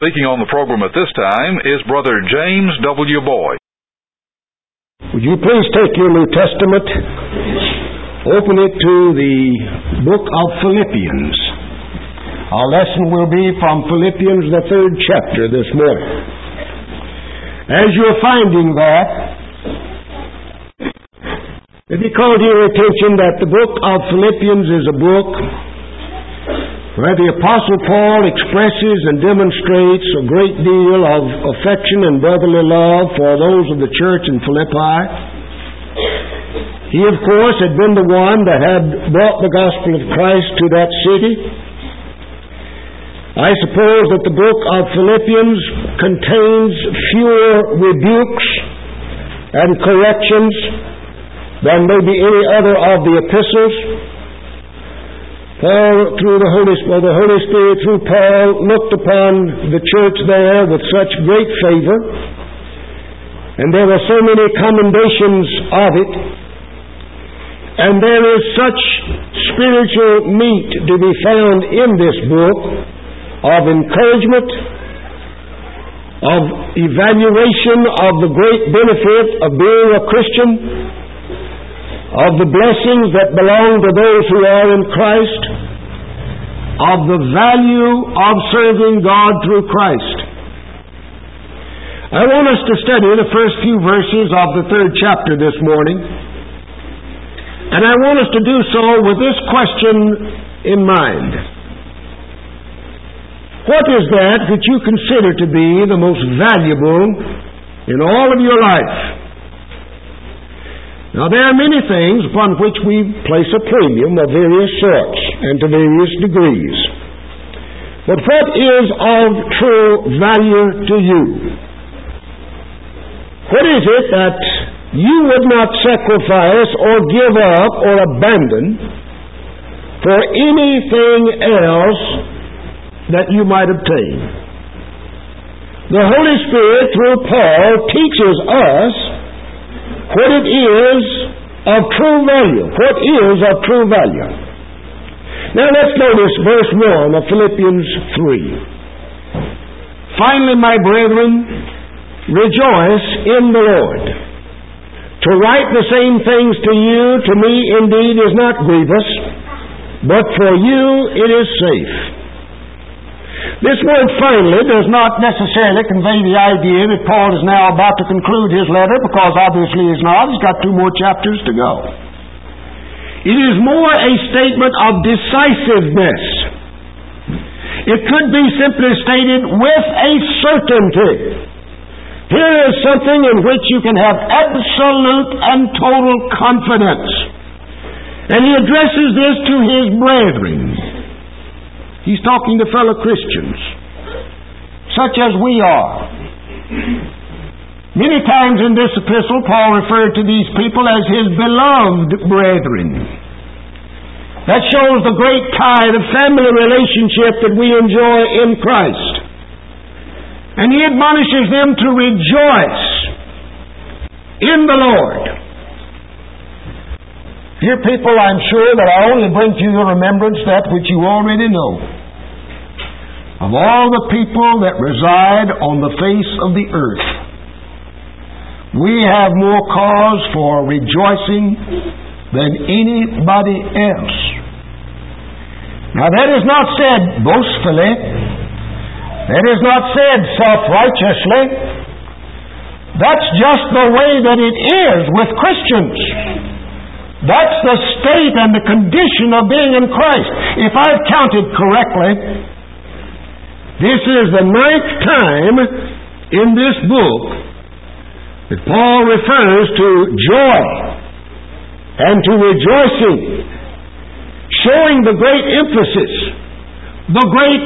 Speaking on the program at this time is Brother James W. Boyd. Would you please take your New Testament, open it to the book of Philippians. Our lesson will be from Philippians, the 3rd chapter this morning. As you're finding that, let me call to your attention that the book of Philippians is a book where the Apostle Paul expresses and demonstrates a great deal of affection and brotherly love for those of the church in Philippi. He, of course, had been the one that had brought the gospel of Christ to that city. I suppose that the book of Philippians contains fewer rebukes and corrections than maybe any other of the epistles. Paul, through the Holy Spirit, through Paul, looked upon the church there with such great favor, and there were so many commendations of it, and there is such spiritual meat to be found in this book of encouragement, of evaluation of the great benefit of being a Christian, of the blessings that belong to those who are in Christ, of the value of serving God through Christ. I want us to study the first few verses of the 3rd chapter this morning, and I want us to do so with this question in mind. What is that you consider to be the most valuable in all of your life? Now, there are many things upon which we place a premium of various sorts and to various degrees. But what is of true value to you? What is it that you would not sacrifice or give up or abandon for anything else that you might obtain? The Holy Spirit, through Paul, teaches us what it is of true value. What is of true value? Now let's notice verse 1 of Philippians 3. Finally, my brethren, rejoice in the Lord. To write the same things to you, to me indeed is not grievous, but for you it is safe. This word finally does not necessarily convey the idea that Paul is now about to conclude his letter, because obviously he's not. He's got 2 more chapters to go. It is more a statement of decisiveness. It could be simply stated with a certainty. Here is something in which you can have absolute and total confidence. And he addresses this to his brethren. He's talking to fellow Christians, such as we are. Many times in this epistle, Paul referred to these people as his beloved brethren. That shows the great tie, the family relationship that we enjoy in Christ. And he admonishes them to rejoice in the Lord. Dear people, I'm sure that I only bring to your remembrance that which you already know. Of all the people that reside on the face of the earth, we have more cause for rejoicing than anybody else. Now that is not said boastfully. That is not said self-righteously. That's just the way that it is with Christians. That's the state and the condition of being in Christ. If I've counted correctly, this is the 9th time in this book that Paul refers to joy and to rejoicing, showing the great emphasis, the great,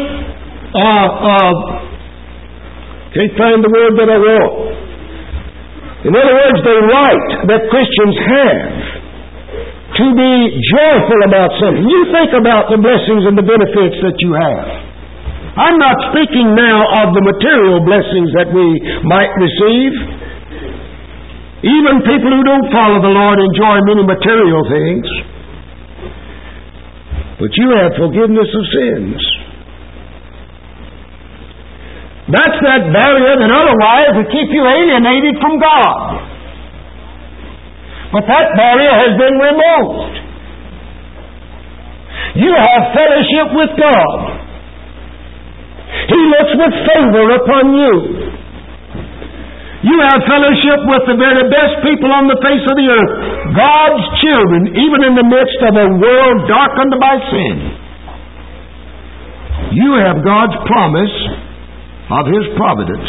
can't find the word that I want. In other words, the right that Christians have to be joyful about something. You think about the blessings and the benefits that you have. I'm not speaking now of the material blessings that we might receive. Even people who don't follow the Lord enjoy many material things. But you have forgiveness of sins. That's that barrier that otherwise would keep you alienated from God. But that barrier has been removed. You have fellowship with God. He looks with favor upon you. You have fellowship with the very best people on the face of the earth, God's children, even in the midst of a world darkened by sin. You have God's promise of His providence.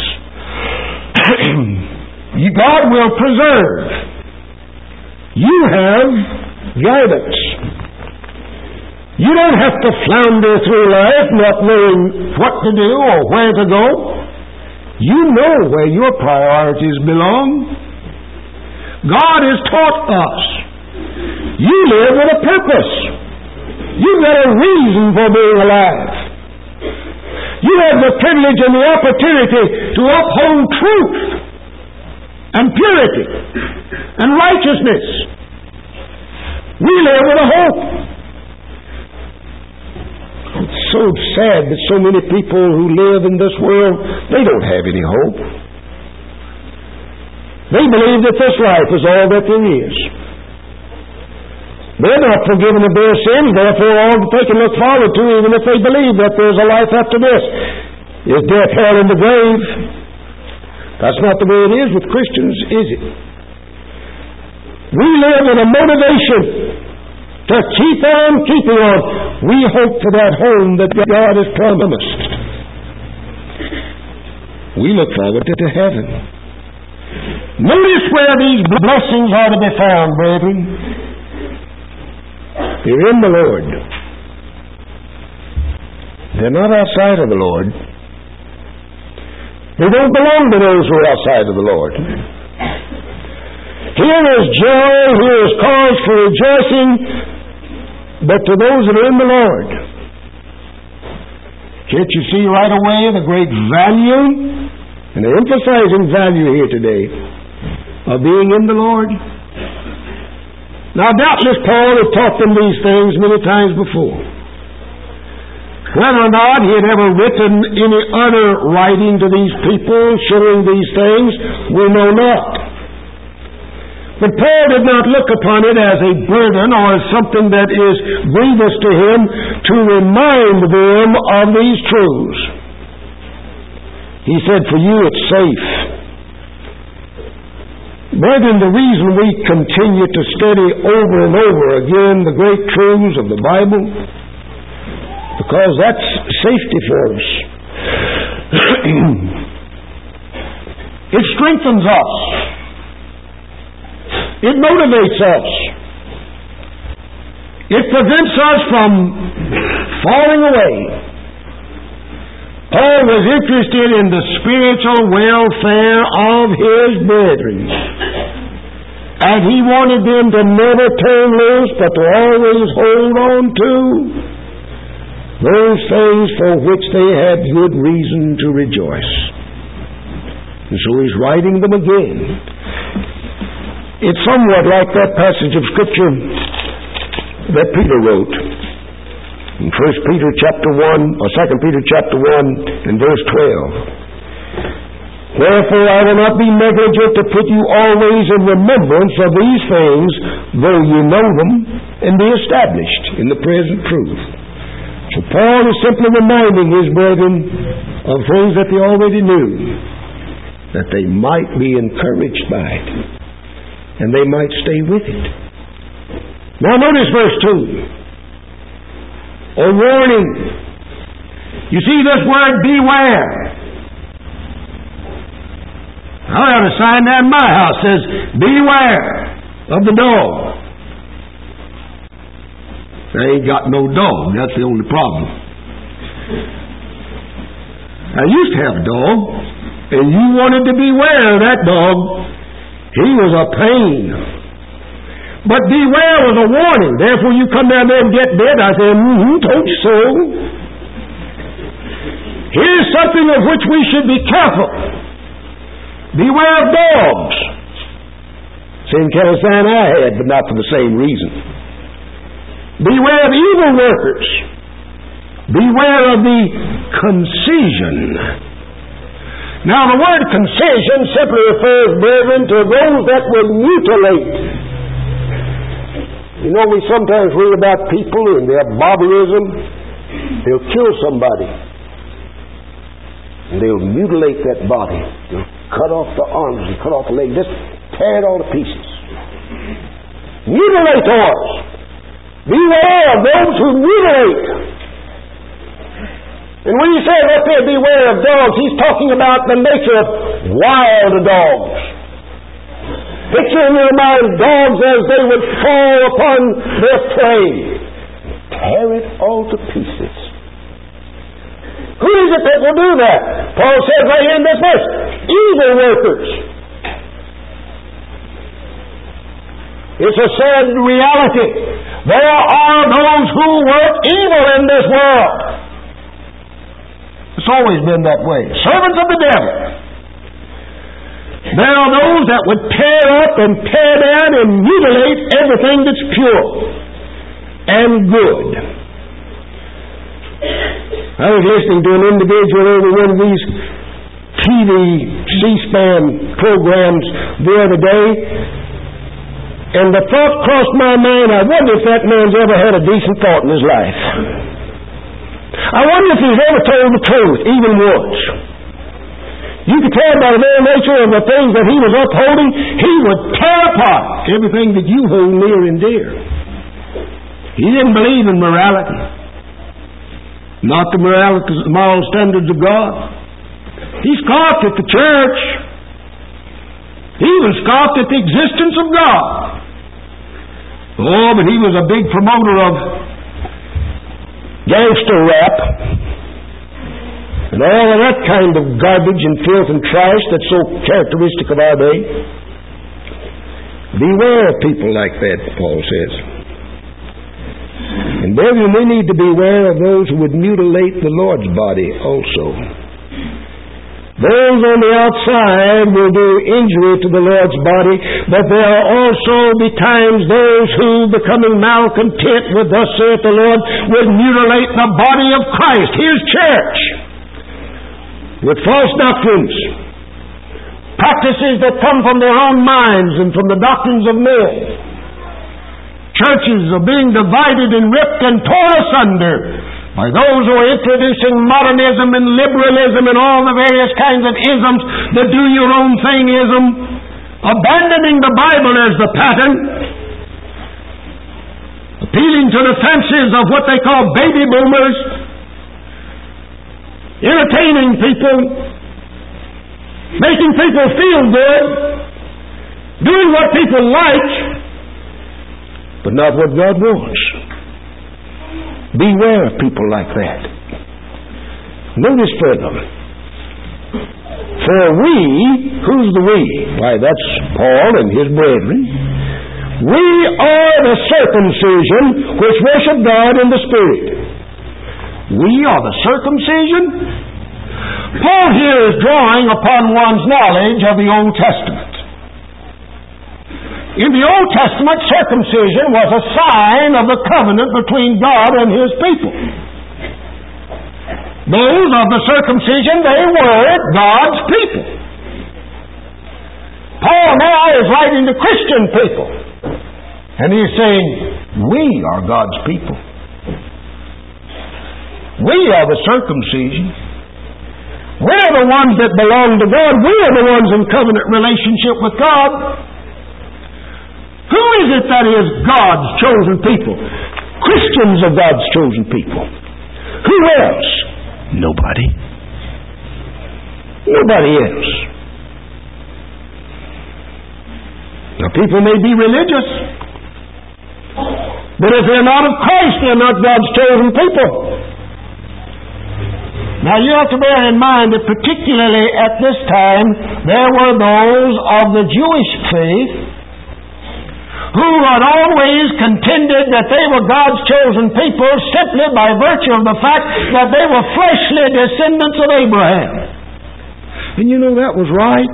God will preserve. You have guidance. You don't have to flounder through life not knowing what to do or where to go. You know where your priorities belong. God has taught us. You live with a purpose. You've got a reason for being alive. You have the privilege and the opportunity to uphold truth and purity and righteousness. We live with a hope. It's so sad that so many people who live in this world, they don't have any hope. They believe that this life is all that there is. They're not forgiven of their sins, therefore all that they can look forward to, even if they believe that there's a life after this, is death, hell, and the grave. That's not the way it is with Christians, is it? We live with a motivation to keep on keeping on. We hope for that home that God has promised. We look forward to heaven. Notice where these blessings are to be found, brethren. They're in the Lord. They're not outside of the Lord. They don't belong to those who are outside of the Lord. Here is joy, here is cause for rejoicing, but to those that are in the Lord. Can't you see right away the great value, and they're emphasizing value here today, of being in the Lord? Now doubtless Paul had taught them these things many times before. Whether or not he had ever written any other writing to these people showing these things, we know not. But Paul did not look upon it as a burden or as something that is grievous to him to remind them of these truths. He said, for you it's safe. Brethren, the reason we continue to study over and over again the great truths of the Bible, because that's safety for us. It strengthens us. It motivates us. It prevents us from falling away. Paul was interested in the spiritual welfare of his brethren. And he wanted them to never turn loose, but to always hold on to those things for which they had good reason to rejoice. And so he's writing them again. It's somewhat like that passage of Scripture that Peter wrote in 1 Peter chapter 1, or 2 Peter chapter 1 and verse 12. Wherefore I will not be negligent to put you always in remembrance of these things, though you know them, and be established in the present truth. So Paul is simply reminding his brethren of things that they already knew, that they might be encouraged by it, and they might stay with it. Now notice verse 2. A warning. You see this word, beware. I have a sign down in my house that says, beware of the dog. I ain't got no dog. That's the only problem. I used to have a dog, and you wanted to beware of that dog. He was a pain. But beware was a warning. Therefore you come down there and get bit. I said, told you so. Here's something of which we should be careful. Beware of dogs. Same kind of sign I had, but not for the same reason. Beware of evil workers. Beware of the concision Now, the word concision simply refers, brethren, to those that will mutilate. You know, we sometimes read about people in their barbarism. They'll kill somebody, and they'll mutilate that body. They'll cut off the arms and cut off the legs, just tear it all to pieces. Mutilators! Beware of those who mutilate. And when he says up here, beware of dogs, he's talking about the nature of wild dogs. Picture in your mind dogs as they would fall upon their prey. Tear it all to pieces. Who is it that will do that? Paul says right here in this verse, evil workers. It's a sad reality. There are those who work evil in this world. It's always been that way. Servants of the devil. There are those that would tear up and tear down and mutilate everything that's pure and good. I was listening to an individual over one of these TV C-SPAN programs the other day, and the thought crossed my mind, I wonder if that man's ever had a decent thought in his life. I wonder if he's ever told the truth, even once. You could tell by the very nature of the things that he was upholding, he would tear apart everything that you hold near and dear. He didn't believe in morality. Not the moral standards of God. He scoffed at the church. He even scoffed at the existence of God. Oh, but he was a big promoter of gangster rap and all of that kind of garbage and filth and trash that's so characteristic of our day. Beware of people like that, Paul says. And brethren, we need to beware of those who would mutilate the Lord's body also. Those on the outside will do injury to the Lord's body, but there are also betimes those who, becoming malcontent with thus saith the Lord, would mutilate the body of Christ, His church, with false doctrines, practices that come from their own minds and from the doctrines of men. Churches are being divided and ripped and torn asunder by those who are introducing modernism and liberalism and all the various kinds of isms, the do-your-own-thing-ism, abandoning the Bible as the pattern, appealing to the fancies of what they call baby boomers, entertaining people, making people feel good, doing what people like, but not what God wants. Beware of people like that. Notice further. For we, who's the we? Why, that's Paul and his brethren. We are the circumcision which worship God in the Spirit. We are the circumcision? Paul here is drawing upon one's knowledge of the Old Testament. In the Old Testament, circumcision was a sign of the covenant between God and His people. Those of the circumcision, they were God's people. Paul now is writing to Christian people, and he's saying, we are God's people. We are the circumcision. We're the ones that belong to God. We're the ones in covenant relationship with God. Who is it that is God's chosen people? Christians are God's chosen people. Who else? Nobody. Nobody else. Now, people may be religious, but if they're not of Christ, they're not God's chosen people. Now, you have to bear in mind that particularly at this time, there were those of the Jewish faith who had always contended that they were God's chosen people simply by virtue of the fact that they were fleshly descendants of Abraham. And you know that was right.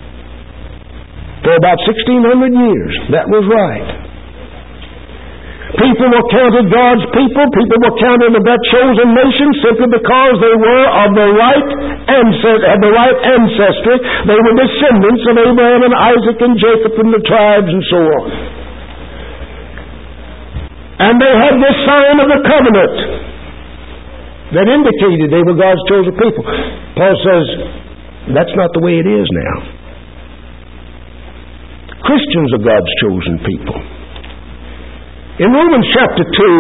For about 1,600 years, that was right. People were counted God's people. People were counted of that chosen nation simply because they were of the right ancestry. They were descendants of Abraham and Isaac and Jacob and the tribes and so on. And they had this sign of the covenant that indicated they were God's chosen people. Paul says, that's not the way it is now. Christians are God's chosen people. In Romans chapter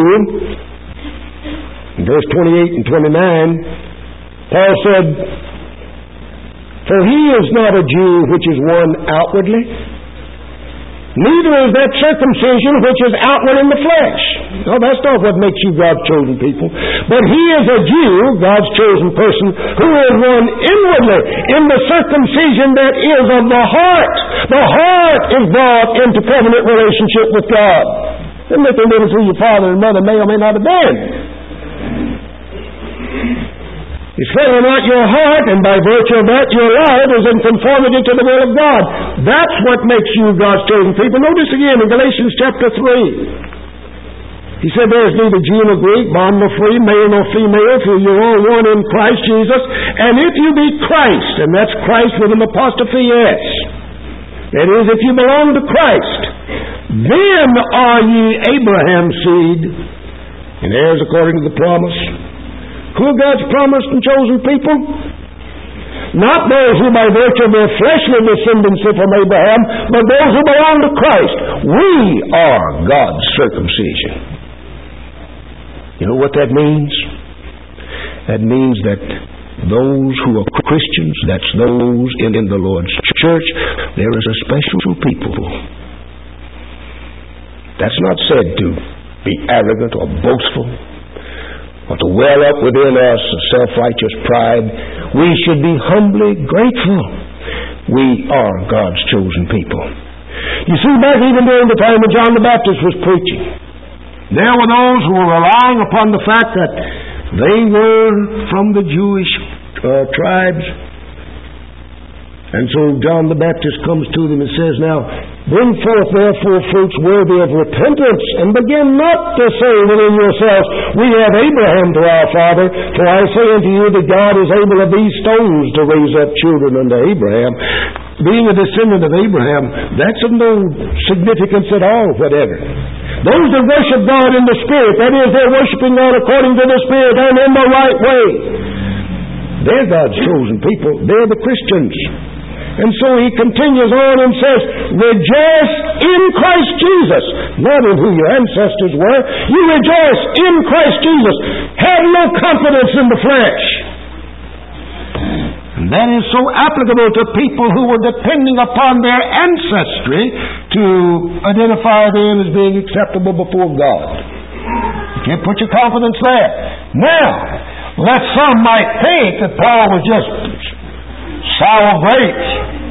2, verse 28 and 29, Paul said, "For he is not a Jew which is one outwardly, neither is that circumcision which is outward in the flesh." No, that's not what makes you God's chosen people. But he is a Jew, God's chosen person, who is one inwardly, in the circumcision that is of the heart. The heart is brought into covenant relationship with God. Doesn't make any difference who your father and mother may or may not have been. It's whether or not your heart, and by virtue of that your life, is in conformity to the will of God. That's what makes you God's chosen people. Notice again in Galatians chapter 3. He said, "There is neither Jew nor Greek, bond nor free, male nor female, for you're all one in Christ Jesus. And if you be Christ," and that's Christ with an apostrophe S. That is, if you belong to Christ, "then are ye Abraham's seed, and heirs according to the promise." Who are God's promised and chosen people? Not those who by virtue of their fleshly descendancy from Abraham, but those who belong to Christ. We are God's circumcision. You know what that means? That means that those who are Christians, that's those in the Lord's church, there is a special people. That's not said to be arrogant or boastful, or to well up within us a self-righteous pride. We should be humbly grateful. We are God's chosen people. You see, back even during the time when John the Baptist was preaching, there were those who were relying upon the fact that they were from the Jewish tribes. And so John the Baptist comes to them and says, "Now, bring forth therefore fruits worthy of repentance, and begin not to say within yourselves, We have Abraham to our father. For I say unto you that God is able of these stones to raise up children unto Abraham." Being a descendant of Abraham, that's of no significance at all, whatever. Those that worship God in the Spirit, that is, they're worshiping God according to the Spirit and in the right way. They're God's chosen people. They're the Christians. And so he continues on and says, "Rejoice in Christ Jesus," not in who your ancestors were. You rejoice in Christ Jesus. Have no confidence in the flesh. And that is so applicable to people who were depending upon their ancestry to identify them as being acceptable before God. You can't put your confidence there. Now, lest some might think that Paul was just sour grapes.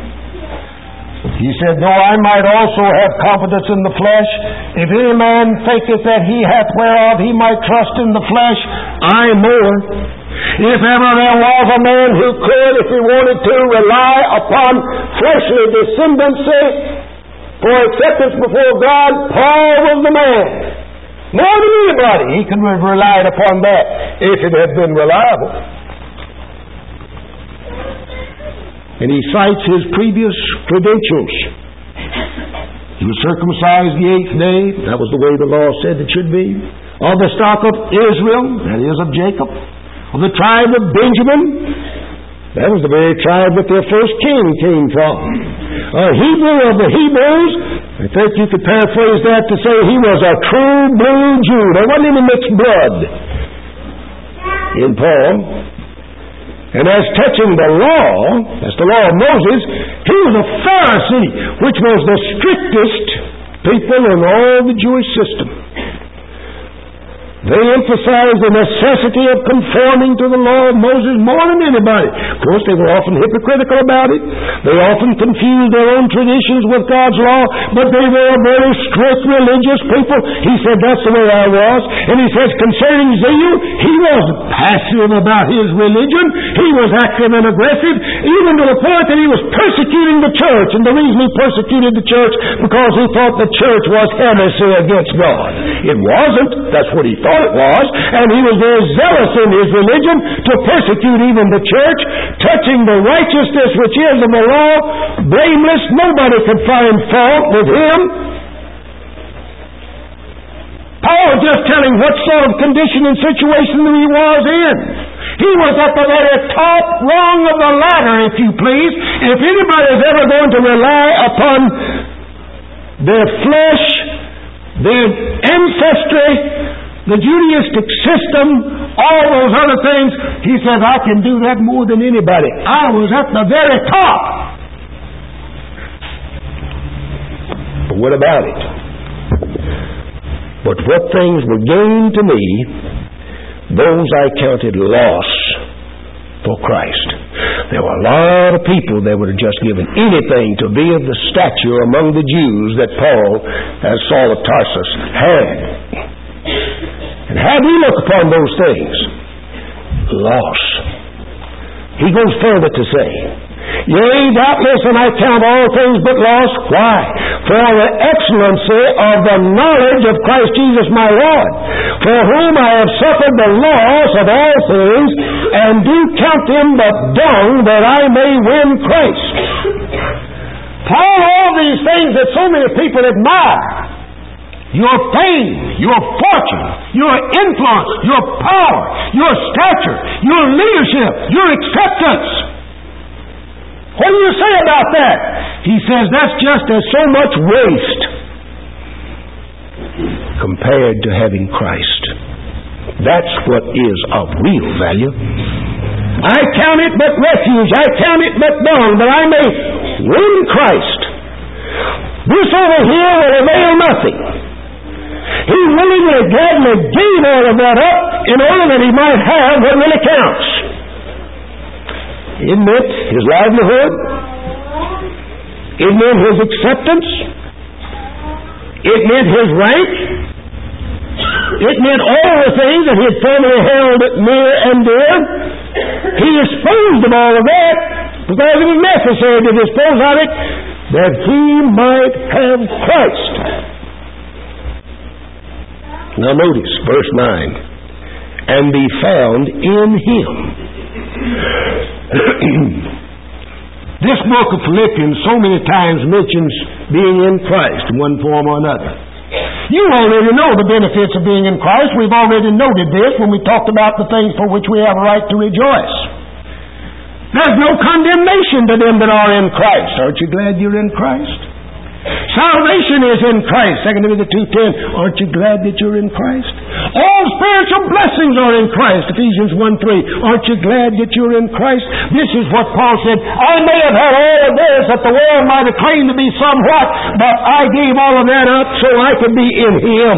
He said, "Though I might also have confidence in the flesh, if any man thinketh that he hath whereof he might trust in the flesh, I more. If ever there was a man who could, if he wanted to, rely upon fleshly descendancy for acceptance before God, Paul was the man. More than anybody, he could have relied upon that if it had been reliable. And he cites his previous credentials. He was circumcised the 8th day. That was the way the law said it should be. Of the stock of Israel, that is of Jacob. Of the tribe of Benjamin, that was the very tribe that their first king came from. A Hebrew of the Hebrews, I think you could paraphrase that to say he was a true blue Jew. There wasn't any mixed blood in Paul. And as touching the law, that's the law of Moses, he was a Pharisee, which was the strictest people in all the Jewish system. They emphasized the necessity of conforming to the law of Moses more than anybody. Of course, they were often hypocritical about it. They often confused their own traditions with God's law, but they were a very strict religious people. He said, that's the way I was. And he says, concerning zeal, he wasn't passive about his religion. He was active and aggressive, even to the point that he was persecuting the church. And the reason he persecuted the church, because he thought the church was heresy against God. It wasn't. That's what he thought it was. And he was very zealous in his religion to persecute even the church, touching the righteousness which is of the law, blameless. Nobody could find fault with him. Paul was just telling what sort of condition and situation he was in. He was at the very top rung of the ladder, if you please. If anybody is ever going to rely upon their flesh, their ancestry, the Judaistic system, all those other things, he says, I can do that more than anybody. I was at the very top. But what about it? But what things were gained to me, those I counted loss for Christ. There were a lot of people that would have just given anything to be of the stature among the Jews that Paul, as Saul of Tarsus, had. And how do we look upon those things? Loss. He goes further to say, yea, doubtless, and I count all things but loss. Why? For the excellency of the knowledge of Christ Jesus my Lord, for whom I have suffered the loss of all things, and do count them but dung, that I may win Christ. Paul, all these things that so many people admire, your fame, your fortune, your influence, your power, your stature, your leadership, your acceptance. What do you say about that? He says that's just as so much waste compared to having Christ. That's what is of real value. I count it but refuge, I count it but dung, that I may win Christ. This over here will avail nothing. He willingly gladly gave all of that up in order that he might have what really counts. It meant his livelihood. It meant his acceptance. It meant his rank. It meant all the things that he had formerly held near and dear. He disposed of all of that because it was necessary to dispose of it that he might have Christ. Now notice verse 9. And be found in him. This book of Philippians so many times mentions being in Christ in one form or another. You already know the benefits of being in Christ. We've already noted this when we talked about the things for which we have a right to rejoice. There's no condemnation to them that are in Christ. Aren't you glad you're in Christ? Salvation is in Christ. 2 Timothy 2:10. Aren't you glad that you're in Christ? All spiritual blessings are in Christ. Ephesians 1:3. Aren't you glad that you're in Christ? This is what Paul said. I may have had all of this that the world might have claimed to be somewhat, but I gave all of that up so I could be in him.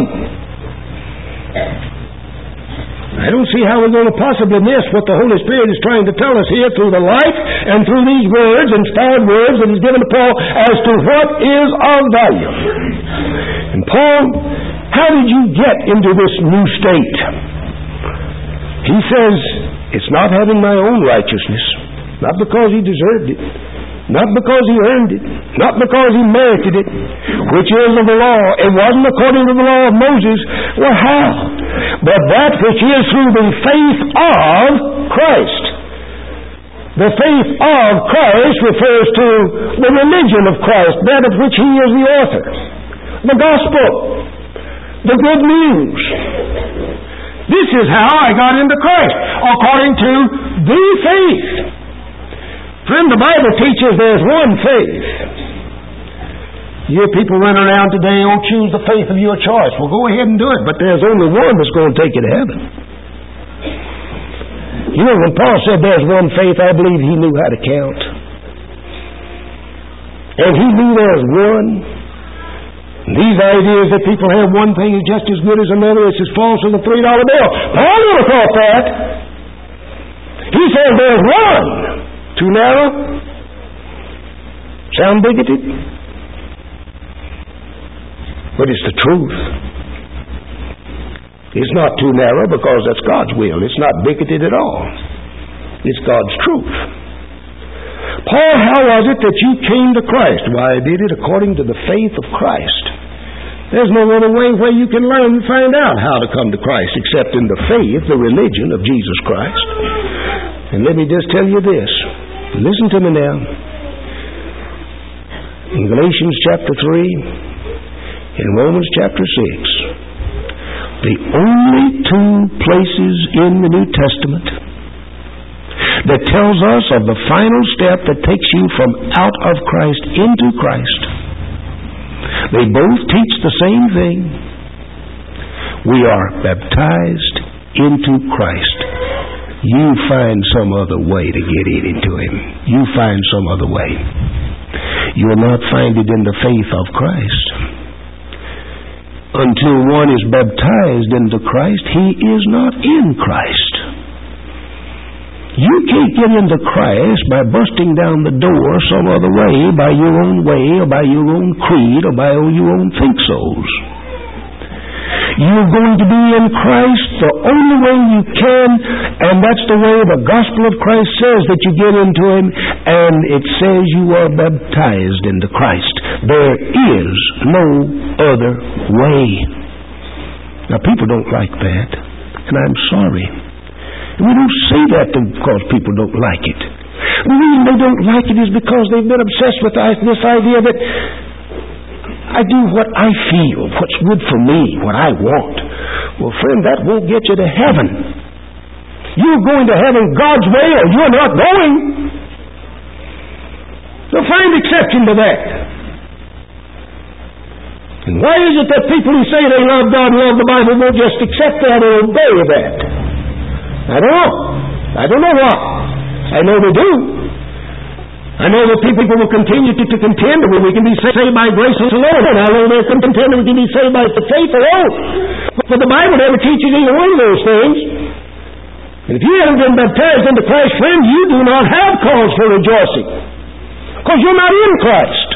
I don't see how we're going to possibly miss what the Holy Spirit is trying to tell us here through the life and through these words, inspired words that He's given to Paul as to what is of value. And Paul, how did you get into this new state? He says, it's not having my own righteousness, not because he deserved it, not because he earned it, not because he merited it, which is of the law. It wasn't according to the law of Moses. Well, how? But that which is through the faith of Christ. The faith of Christ refers to the religion of Christ, that of which he is the author. The gospel. The good news. This is how I got into Christ, according to the faith. Friend, the Bible teaches there's one faith. You people run around today, choose the faith of your choice. Well, go ahead and do it, but there's only one that's going to take you to heaven. You know, when Paul said there's one faith, I believe he knew how to count. And he knew there's one. These ideas that people have one thing is just as good as another, it's as false as a $3 bill. Paul would have thought that. He said there's one. Too narrow? Sound bigoted? But it's the truth. It's not too narrow because that's God's will. It's not bigoted at all. It's God's truth. Paul, how was it that you came to Christ? Why, I did it according to the faith of Christ. There's no other way where you can learn and find out how to come to Christ except in the faith, the religion of Jesus Christ. And let me just tell you this. Listen to me now. In Galatians chapter 3, in Romans chapter 6, the only two places in the New Testament that tells us of the final step that takes you from out of Christ into Christ. They both teach the same thing. We are baptized into Christ. You find some other way to get into Him. You find some other way. You will not find it in the faith of Christ. Until one is baptized into Christ, he is not in Christ. You can't get into Christ by busting down the door some other way, by your own way, or by your own creed, or by your own think-sos. You're going to be in Christ the only way you can, and that's the way the gospel of Christ says that you get into Him, and it says you are baptized into Christ. There is no other way. Now, people don't like that, and I'm sorry. We don't say that because people don't like it. The reason they don't like it is because they've been obsessed with this idea that I do what I feel, what's good for me, what I want. Well, friend, that won't get you to heaven. You're going to heaven God's way or you're not going. So find exception to that. And why is it that people who say they love God and love the Bible won't just accept that or obey that? I don't know. I don't know why. I know they do. I know that people will continue to contend that we can be saved by grace alone. I know they can contend that we can be saved by faith alone. But the Bible never teaches either one of those things. And if you haven't been baptized into Christ, friend, you do not have cause for rejoicing. Because you're not in Christ.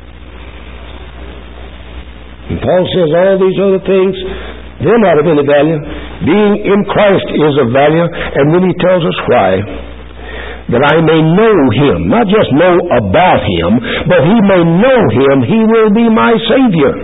And Paul says all these other things, they're not of any value. Being in Christ is of value. And then he tells us why. That I may know Him. Not just know about Him, but He may know Him. He will be my Savior.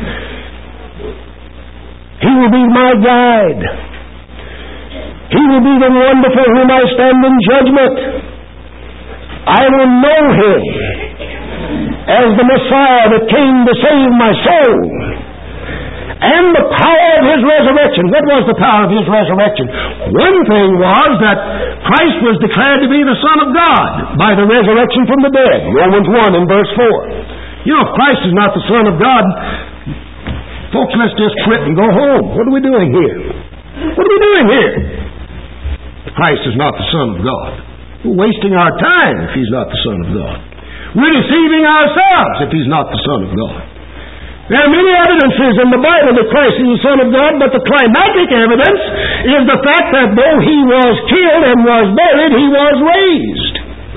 He will be my guide. He will be the one before whom I stand in judgment. I will know Him as the Messiah that came to save my soul. And the power of His resurrection. What was the power of His resurrection? One thing was that Christ was declared to be the Son of God by the resurrection from the dead. Romans 1 and verse 4. You know, if Christ is not the Son of God, folks, let's just quit and go home. What are we doing here? What are we doing here? Christ is not the Son of God. We're wasting our time if He's not the Son of God. We're deceiving ourselves if He's not the Son of God. There are many evidences in the Bible that Christ is the Son of God, but the climatic evidence is the fact that though He was killed and was buried, He was raised.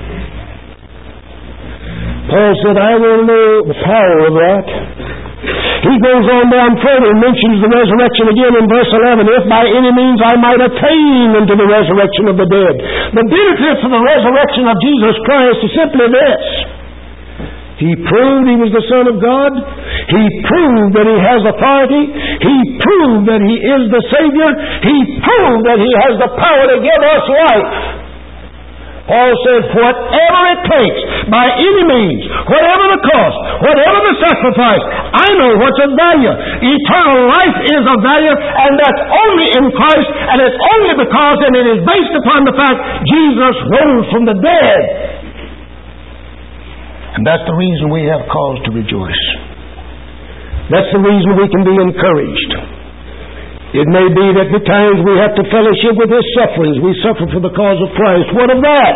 Paul said, I will know the power of that. He goes on down further and mentions the resurrection again in verse 11. If by any means I might attain unto the resurrection of the dead. The benefits of the resurrection of Jesus Christ is simply this. He proved He was the Son of God. He proved that He has authority. He proved that He is the Savior. He proved that He has the power to give us life. Paul said, whatever it takes, by any means, whatever the cost, whatever the sacrifice, I know what's of value. Eternal life is of value, and that's only in Christ, and it's only because, and it is based upon the fact, Jesus rose from the dead. And that's the reason we have cause to rejoice. That's the reason we can be encouraged. It may be that at times we have to fellowship with His sufferings. We suffer for the cause of Christ. What of that?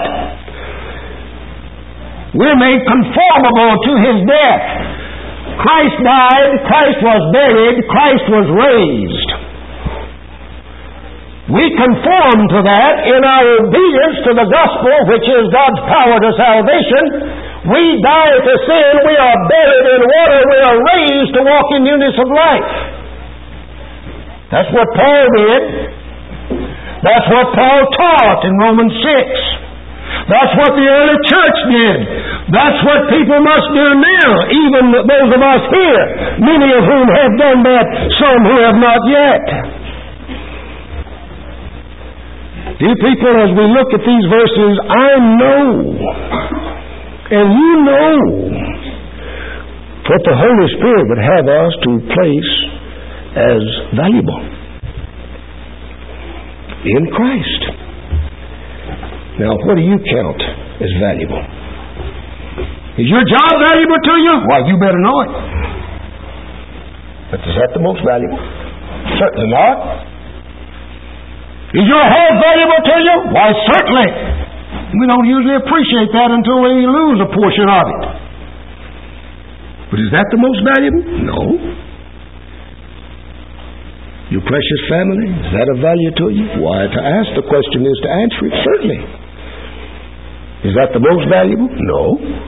We're made conformable to His death. Christ died, Christ was buried, Christ was raised. We conform to that in our obedience to the gospel, which is God's power to salvation. We die to sin. We are buried in water. We are raised to walk in newness of life. That's what Paul did. That's what Paul taught in Romans 6. That's what the early church did. That's what people must do now, even those of us here, many of whom have done that, some who have not yet. Dear people, as we look at these verses, I know, and you know, what the Holy Spirit would have us to place as valuable in Christ. Now, what do you count as valuable? Is your job valuable to you? Why, you better know it. But is that the most valuable? Certainly not. Is your health valuable to you? Why, certainly. We don't usually appreciate that until we lose a portion of it. But is that the most valuable? No. Your precious family, is that of value to you? Why, to ask the question is to answer it, certainly. Is that the most valuable? No.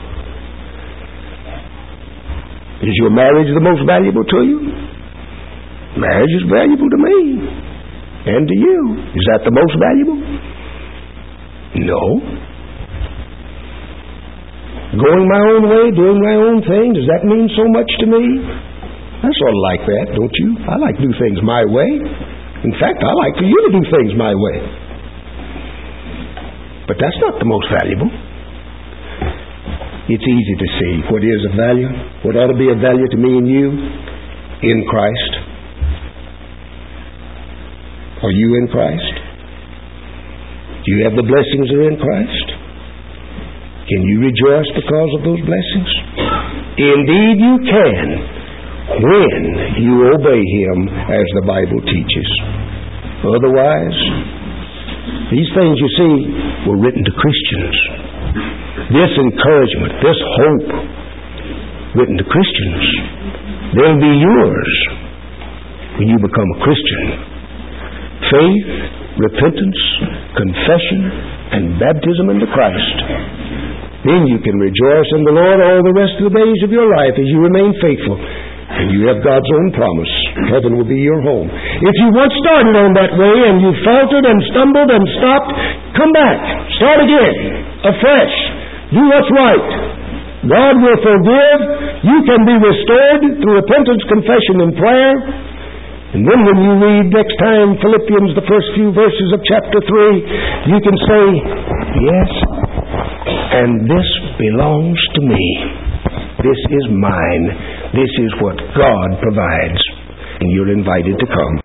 Is your marriage the most valuable to you? Marriage is valuable to me and to you. Is that the most valuable? No. Going my own way, doing my own thing, does that mean so much to me? I sort of like that, don't you? I like to do things my way. In fact, I like for you to do things my way. But that's not the most valuable. It's easy to see what is of value, what ought to be of value to me and you in Christ. Are you in Christ? Do you have the blessings that are in Christ? Can you rejoice because of those blessings? Indeed you can, when you obey Him as the Bible teaches. Otherwise, these things, you see, were written to Christians. This encouragement, this hope, written to Christians. They'll be yours when you become a Christian. Faith, repentance, confession, and baptism into Christ. Then you can rejoice in the Lord all the rest of the days of your life as you remain faithful. And you have God's own promise. Heaven will be your home. If you once started on that way and you faltered and stumbled and stopped, come back. Start again, afresh. Do what's right. God will forgive. You can be restored through repentance, confession, and prayer. And then when you read next time Philippians, the first few verses of chapter 3, you can say, yes, and this belongs to me. This is mine. This is what God provides. And you're invited to come.